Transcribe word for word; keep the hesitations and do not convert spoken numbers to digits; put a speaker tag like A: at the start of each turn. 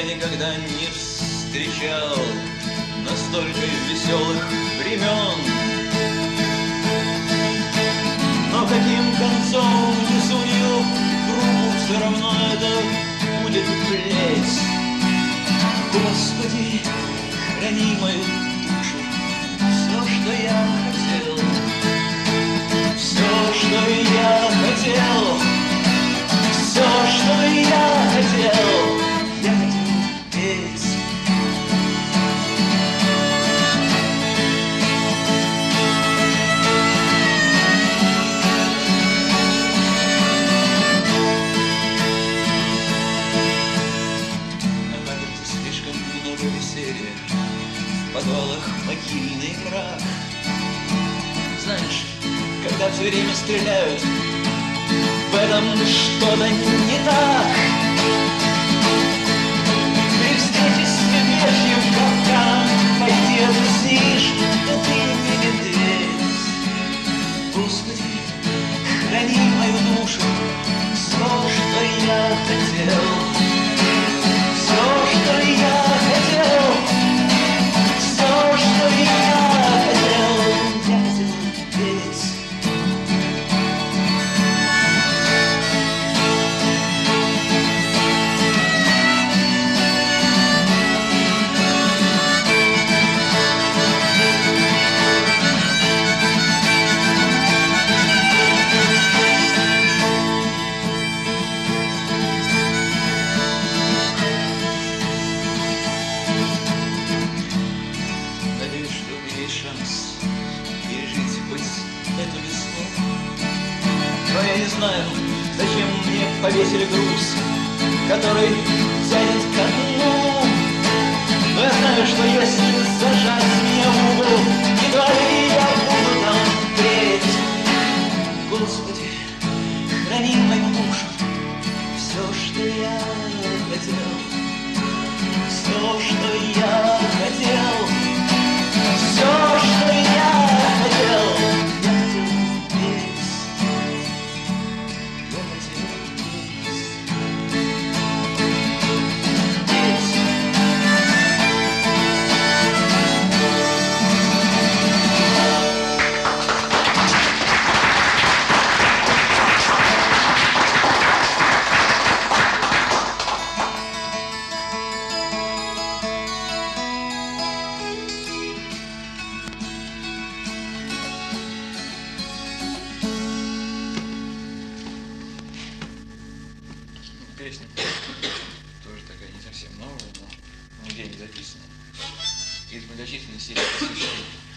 A: Я никогда не встречал настолько веселых времен. Но каким концом не сунью руку, все равно это будет плеть. Господи, храни мою душу, все, что я хотел, все, что я хотел, все, что я хотел, я хотел петь. В подвалах могильный мрак. Знаешь, когда все время стреляют, в этом что-то не так. При встрече с медвежьим капканом пойди объяснишь, да ты не медведь. Господи, храни мою душу, все, что я хотел, все, что я хотел, все, что я хотел, я хотел петь. Я не знаю, зачем мне повесили груз, который тянет ко дну. Но я знаю, что если зажать меня в угол, едва ли я буду там петь. Господи, храни мою душу, все, что я хотел, все, что я хотел, все, что я хотел.
B: Песня тоже такая не совсем новая, но нигде не записана. Из многочисленных серий посвящений.